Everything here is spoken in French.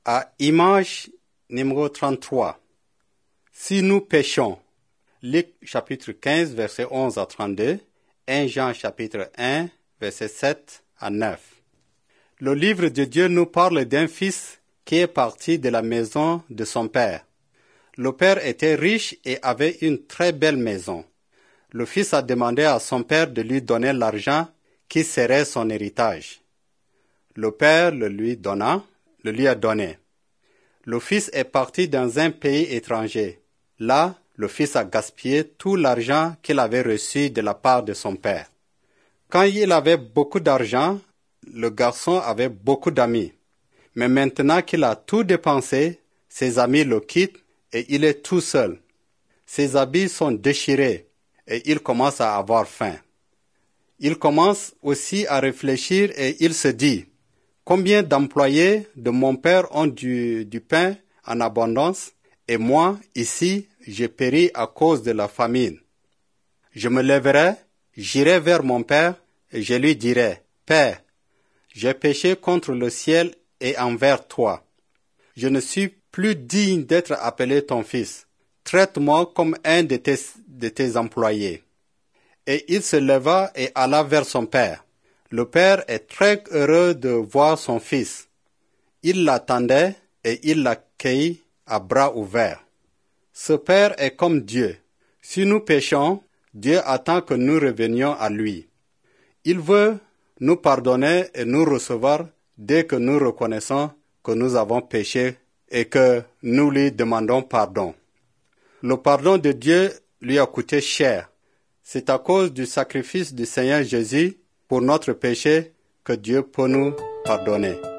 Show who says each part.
Speaker 1: À image numéro 33. Si nous péchons, Luc chapitre 15, verset 11 à 32, 1 Jean chapitre 1, verset 7 à 9. Le livre de Dieu nous parle d'un fils qui est parti de la maison de son père. Le père était riche et avait une très belle maison. Le fils a demandé à son père de lui donner l'argent qui serait son héritage. Le père le lui a donné. Le fils est parti dans un pays étranger. Là, le fils a gaspillé tout l'argent qu'il avait reçu de la part de son père. Quand il avait beaucoup d'argent, le garçon avait beaucoup d'amis. Mais maintenant qu'il a tout dépensé, ses amis le quittent et il est tout seul. Ses habits sont déchirés et il commence à avoir faim. Il commence aussi à réfléchir et il se dit: combien d'employés de mon père ont du pain en abondance et moi, ici, je péris à cause de la famine. Je me lèverai, j'irai vers mon père et je lui dirai: Père, j'ai péché contre le ciel et envers toi. Je ne suis plus digne d'être appelé ton fils. Traite-moi comme un de tes employés. Et il se leva et alla vers son père. Le père est très heureux de voir son fils. Il l'attendait et il l'accueillit à bras ouverts. Ce père est comme Dieu. Si nous péchons, Dieu attend que nous revenions à lui. Il veut nous pardonner et nous recevoir dès que nous reconnaissons que nous avons péché et que nous lui demandons pardon. Le pardon de Dieu lui a coûté cher. C'est à cause du sacrifice du Seigneur Jésus pour notre péché que Dieu peut nous pardonner.